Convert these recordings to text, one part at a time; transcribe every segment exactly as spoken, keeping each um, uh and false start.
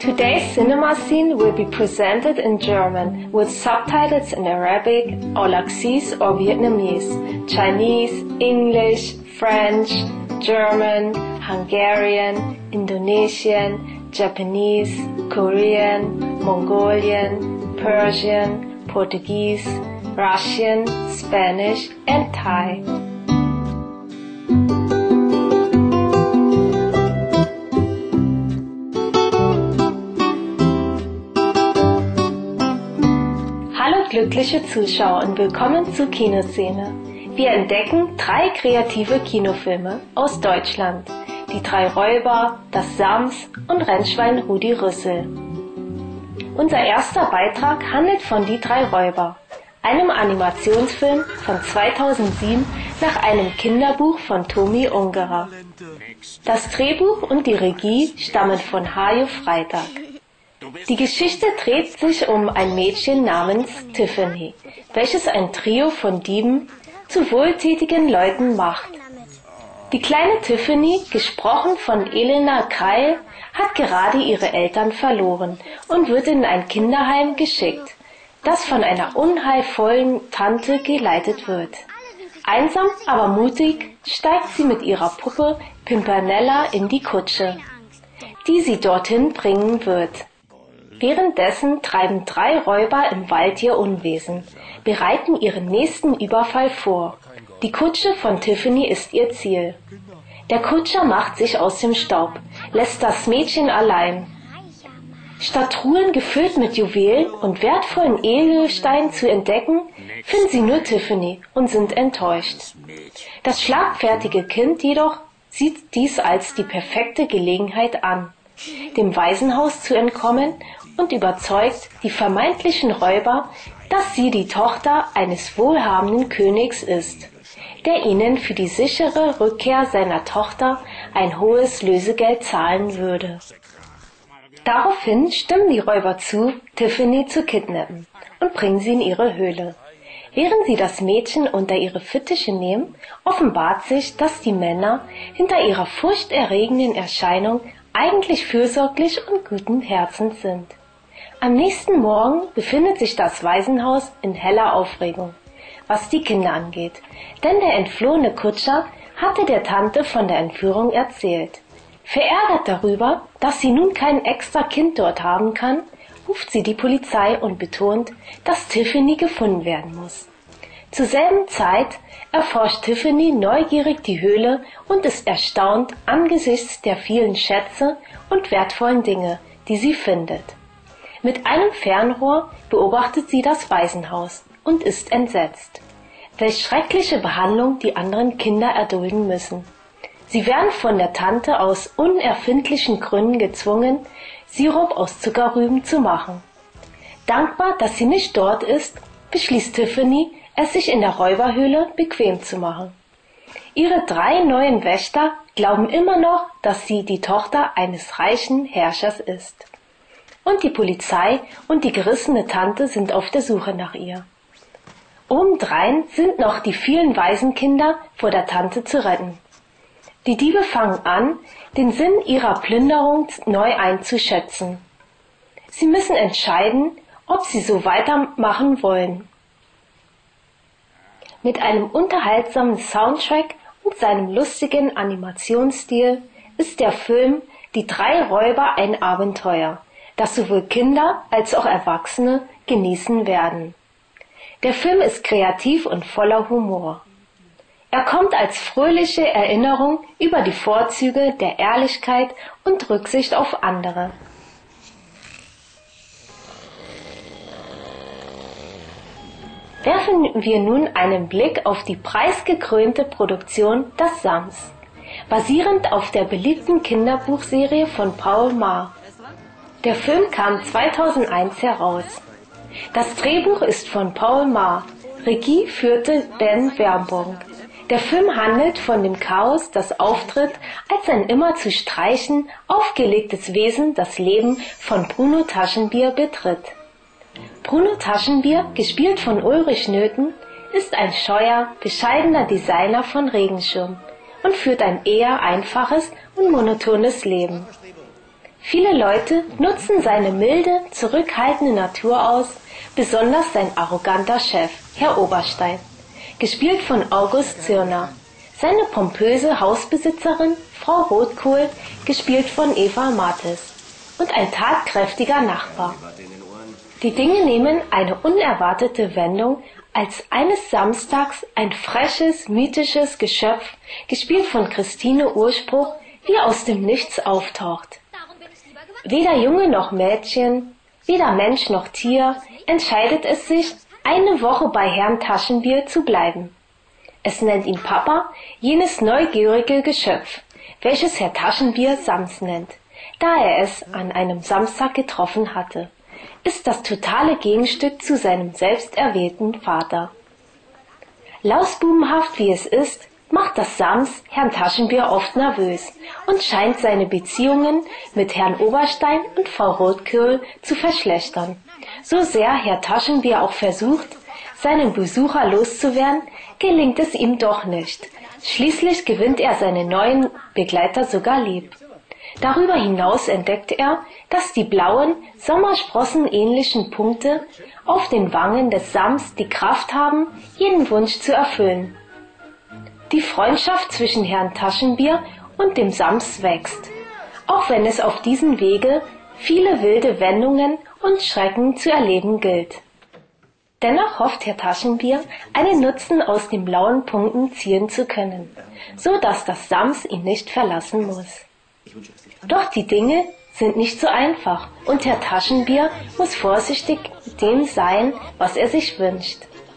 Today's cinema scene will be presented in German with subtitles in Arabic, Aulaxese or Vietnamese, Chinese, English, French, German, Hungarian, Indonesian, Japanese, Korean, Mongolian, Persian, Portuguese, Russian, Spanish and Thai. Hallo glückliche Zuschauer und willkommen zur Kinoszene. Wir entdecken drei kreative Kinofilme aus Deutschland. Die drei Räuber, das Sams und Rennschwein Rudi Rüssel. Unser erster Beitrag handelt von Die drei Räuber, einem Animationsfilm von zweitausendsieben nach einem Kinderbuch von Tomi Ungerer. Das Drehbuch und die Regie stammen von Hajo Freitag. Die Geschichte dreht sich um ein Mädchen namens Tiffany, welches ein Trio von Dieben zu wohltätigen Leuten macht. Die kleine Tiffany, gesprochen von Elena Keil, hat gerade ihre Eltern verloren und wird in ein Kinderheim geschickt, das von einer unheilvollen Tante geleitet wird. Einsam, aber mutig steigt sie mit ihrer Puppe Pimpernella in die Kutsche, die sie dorthin bringen wird. Währenddessen treiben drei Räuber im Wald ihr Unwesen, bereiten ihren nächsten Überfall vor. Die Kutsche von Tiffany ist ihr Ziel. Der Kutscher macht sich aus dem Staub, lässt das Mädchen allein. Statt Truhen gefüllt mit Juwelen und wertvollen Edelsteinen zu entdecken, finden sie nur Tiffany und sind enttäuscht. Das schlagfertige Kind jedoch sieht dies als die perfekte Gelegenheit an, dem Waisenhaus zu entkommen und überzeugt die vermeintlichen Räuber, dass sie die Tochter eines wohlhabenden Königs ist, der ihnen für die sichere Rückkehr seiner Tochter ein hohes Lösegeld zahlen würde. Daraufhin stimmen die Räuber zu, Tiffany zu kidnappen und bringen sie in ihre Höhle. Während sie das Mädchen unter ihre Fittiche nehmen, offenbart sich, dass die Männer hinter ihrer furchterregenden Erscheinung eigentlich fürsorglich und guten Herzens sind. Am nächsten Morgen befindet sich das Waisenhaus in heller Aufregung, was die Kinder angeht, denn der entflohene Kutscher hatte der Tante von der Entführung erzählt. Verärgert darüber, dass sie nun kein extra Kind dort haben kann, ruft sie die Polizei und betont, dass Tiffany gefunden werden muss. Zur selben Zeit erforscht Tiffany neugierig die Höhle und ist erstaunt angesichts der vielen Schätze und wertvollen Dinge, die sie findet. Mit einem Fernrohr beobachtet sie das Waisenhaus und ist entsetzt, welch schreckliche Behandlung die anderen Kinder erdulden müssen. Sie werden von der Tante aus unerfindlichen Gründen gezwungen, Sirup aus Zuckerrüben zu machen. Dankbar, dass sie nicht dort ist, beschließt Tiffany, es sich in der Räuberhöhle bequem zu machen. Ihre drei neuen Wächter glauben immer noch, dass sie die Tochter eines reichen Herrschers ist. Und die Polizei und die gerissene Tante sind auf der Suche nach ihr. Obendrein sind noch die vielen Waisenkinder vor der Tante zu retten. Die Diebe fangen an, den Sinn ihrer Plünderung neu einzuschätzen. Sie müssen entscheiden, ob sie so weitermachen wollen. Mit einem unterhaltsamen Soundtrack und seinem lustigen Animationsstil ist der Film Die drei Räuber ein Abenteuer, das sowohl Kinder als auch Erwachsene genießen werden. Der Film ist kreativ und voller Humor. Er kommt als fröhliche Erinnerung über die Vorzüge der Ehrlichkeit und Rücksicht auf andere. Werfen wir nun einen Blick auf die preisgekrönte Produktion Das Sams, basierend auf der beliebten Kinderbuchserie von Paul Maar. Der Film kam zweitausendeins heraus. Das Drehbuch ist von Paul Maar, Regie führte Ben Verboom. Der Film handelt von dem Chaos, das auftritt, als ein immer zu streichen, aufgelegtes Wesen das Leben von Bruno Taschenbier betritt. Bruno Taschenbier, gespielt von Ulrich Nöthen, ist ein scheuer, bescheidener Designer von Regenschirmen und führt ein eher einfaches und monotones Leben. Viele Leute nutzen seine milde, zurückhaltende Natur aus, besonders sein arroganter Chef, Herr Oberstein, gespielt von August Zirner, seine pompöse Hausbesitzerin, Frau Rotkohl, gespielt von Eva Mattes, und ein tatkräftiger Nachbar. Die Dinge nehmen eine unerwartete Wendung, als eines Samstags ein freches, mythisches Geschöpf, gespielt von Christine Urspruch, wie aus dem Nichts auftaucht. Weder Junge noch Mädchen, weder Mensch noch Tier entscheidet es sich, eine Woche bei Herrn Taschenbier zu bleiben. Es nennt ihn Papa, jenes neugierige Geschöpf, welches Herr Taschenbier Sams nennt, da er es an einem Samstag getroffen hatte, ist das totale Gegenstück zu seinem selbst erwählten Vater. Lausbubenhaft wie es ist, macht das Sams Herrn Taschenbier oft nervös und scheint seine Beziehungen mit Herrn Oberstein und Frau Rotkohl zu verschlechtern. So sehr Herr Taschenbier auch versucht, seinen Besucher loszuwerden, gelingt es ihm doch nicht. Schließlich gewinnt er seine neuen Begleiter sogar lieb. Darüber hinaus entdeckt er, dass die blauen, sommersprossenähnlichen Punkte auf den Wangen des Sams die Kraft haben, jeden Wunsch zu erfüllen. Die Freundschaft zwischen Herrn Taschenbier und dem Sams wächst, auch wenn es auf diesem Wege viele wilde Wendungen und Schrecken zu erleben gilt. Dennoch hofft Herr Taschenbier, einen Nutzen aus den blauen Punkten ziehen zu können, so dass das Sams ihn nicht verlassen muss. Doch die Dinge sind nicht so einfach und Herr Taschenbier muss vorsichtig mit dem sein, was er sich wünscht.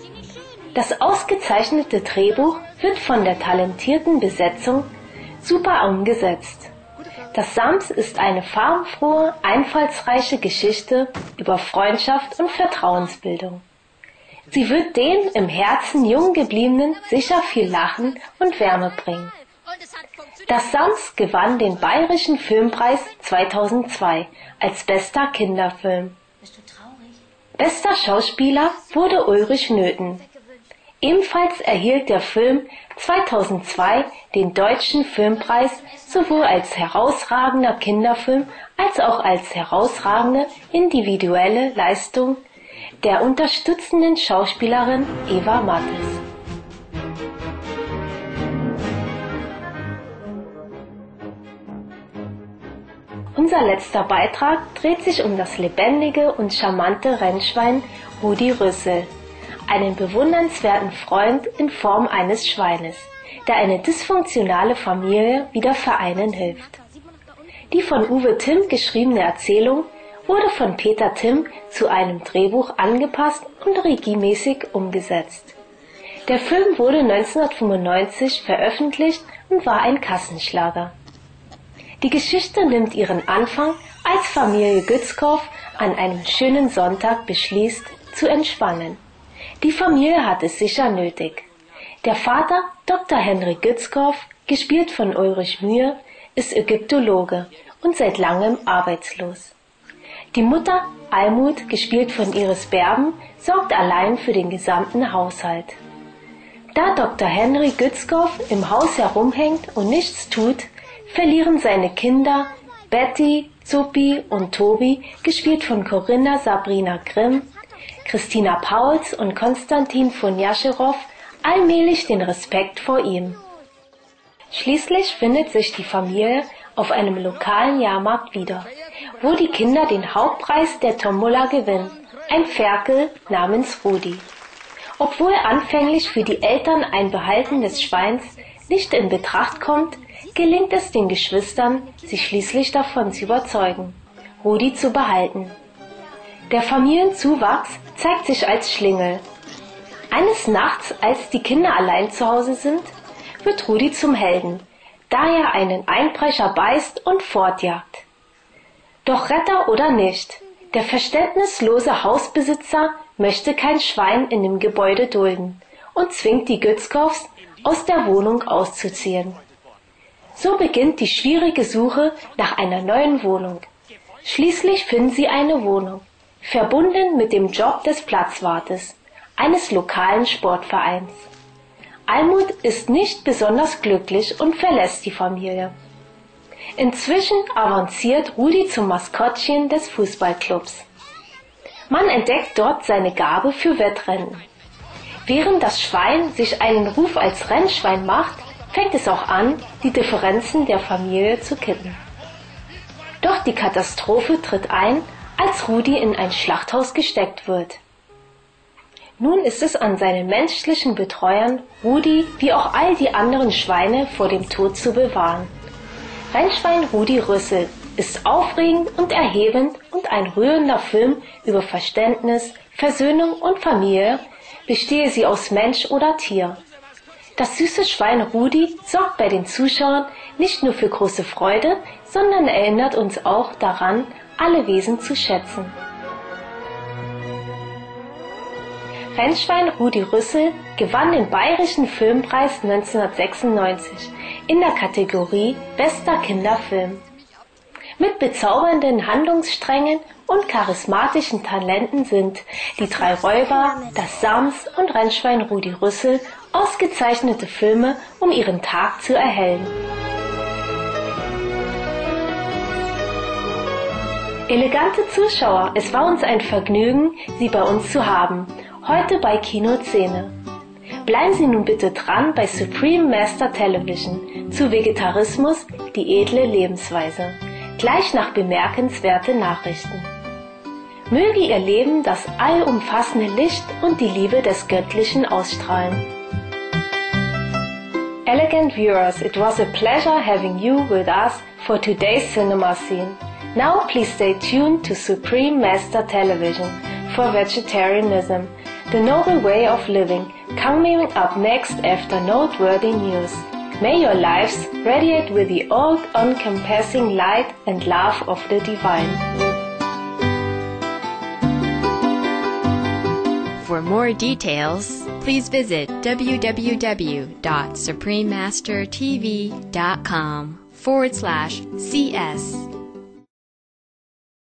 Das ausgezeichnete Drehbuch wird von der talentierten Besetzung super umgesetzt. Das Sams ist eine farbenfrohe, einfallsreiche Geschichte über Freundschaft und Vertrauensbildung. Sie wird den im Herzen jung gebliebenen sicher viel Lachen und Wärme bringen. Das Sams gewann den Bayerischen Filmpreis zweitausendzwei als bester Kinderfilm. Bester Schauspieler wurde Ulrich Nöthen. Ebenfalls erhielt der Film zweitausendzwei den Deutschen Filmpreis sowohl als herausragender Kinderfilm als auch als herausragende individuelle Leistung der unterstützenden Schauspielerin Eva Mattes. Unser letzter Beitrag dreht sich um das lebendige und charmante Rennschwein Rudi Rüssel, einen bewundernswerten Freund in Form eines Schweines, der eine dysfunktionale Familie wieder vereinen hilft. Die von Uwe Timm geschriebene Erzählung wurde von Peter Timm zu einem Drehbuch angepasst und regiemäßig umgesetzt. Der Film wurde neunzehnhundertfünfundneunzig veröffentlicht und war ein Kassenschlager. Die Geschichte nimmt ihren Anfang, als Familie Gützkow an einem schönen Sonntag beschließt, zu entspannen. Die Familie hat es sicher nötig. Der Vater, Doktor Henry Gützkow, gespielt von Ulrich Mühe, ist Ägyptologe und seit langem arbeitslos. Die Mutter, Almut, gespielt von Iris Berben, sorgt allein für den gesamten Haushalt. Da Doktor Henry Gützkow im Haus herumhängt und nichts tut, verlieren seine Kinder Betty, Zuppi und Tobi, gespielt von Corinna Sabrina Grimm, Christina Pauls und Konstantin von Jascherow, allmählich den Respekt vor ihm. Schließlich findet sich die Familie auf einem lokalen Jahrmarkt wieder, wo die Kinder den Hauptpreis der Tombola gewinnen, ein Ferkel namens Rudi. Obwohl anfänglich für die Eltern ein Behalten des Schweins nicht in Betracht kommt, gelingt es den Geschwistern, sich schließlich davon zu überzeugen, Rudi zu behalten. Der Familienzuwachs zeigt sich als Schlingel. Eines Nachts, als die Kinder allein zu Hause sind, wird Rudi zum Helden, da er einen Einbrecher beißt und fortjagt. Doch Retter oder nicht, der verständnislose Hausbesitzer möchte kein Schwein in dem Gebäude dulden und zwingt die Gützkows, aus der Wohnung auszuziehen. So beginnt die schwierige Suche nach einer neuen Wohnung. Schließlich finden sie eine Wohnung, verbunden mit dem Job des Platzwartes, eines lokalen Sportvereins. Almut ist nicht besonders glücklich und verlässt die Familie. Inzwischen avanciert Rudi zum Maskottchen des Fußballclubs. Man entdeckt dort seine Gabe für Wettrennen. Während das Schwein sich einen Ruf als Rennschwein macht, fängt es auch an, die Differenzen der Familie zu kitten. Doch die Katastrophe tritt ein, als Rudi in ein Schlachthaus gesteckt wird. Nun ist es an seinen menschlichen Betreuern, Rudi wie auch all die anderen Schweine vor dem Tod zu bewahren. Rennschwein Rudi Rüssel ist aufregend und erhebend und ein rührender Film über Verständnis, Versöhnung und Familie, bestehe sie aus Mensch oder Tier. Das süße Schwein Rudi sorgt bei den Zuschauern nicht nur für große Freude, sondern erinnert uns auch daran, alle Wesen zu schätzen. Rennschwein Rudi Rüssel gewann den Bayerischen Filmpreis neunzehnhundertsechsundneunzig in der Kategorie Bester Kinderfilm. Mit bezaubernden Handlungssträngen und charismatischen Talenten sind Die drei Räuber, Das Sams und Rennschwein Rudi Rüssel ausgezeichnete Filme, um ihren Tag zu erhellen. Elegante Zuschauer, es war uns ein Vergnügen, Sie bei uns zu haben, heute bei Kinoszene. Bleiben Sie nun bitte dran bei Supreme Master Television zu Vegetarismus, die edle Lebensweise, gleich nach bemerkenswerte Nachrichten. Möge Ihr Leben das allumfassende Licht und die Liebe des Göttlichen ausstrahlen. Elegant viewers, it was a pleasure having you with us for today's cinema scene. Now please stay tuned to Supreme Master Television for Vegetarianism, the noble way of living, coming up next after noteworthy news. May your lives radiate with the all-encompassing light and love of the divine. For more details, please visit www.suprememastertv.com forward slash CS.